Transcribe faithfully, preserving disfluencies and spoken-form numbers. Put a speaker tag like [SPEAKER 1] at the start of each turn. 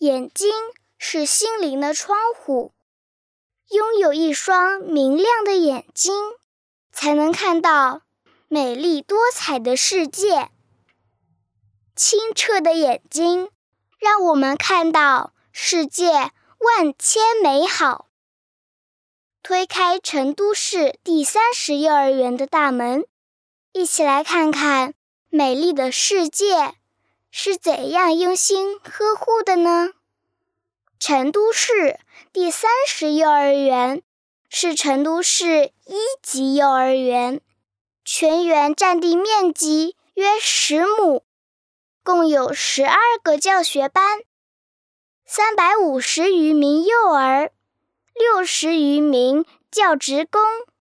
[SPEAKER 1] 眼睛是心灵的窗户，拥有一双明亮的眼睛，才能看到美丽多彩的世界。清澈的眼睛让我们看到世界万千美好。推开成都市第三十幼儿园的大门，一起来看看美丽的世界是怎样用心呵护的呢？成都市第三十幼儿园是成都市一级幼儿园，全园占地面积约十亩，共有十二个教学班，三百五十余名幼儿，六十余名教职工。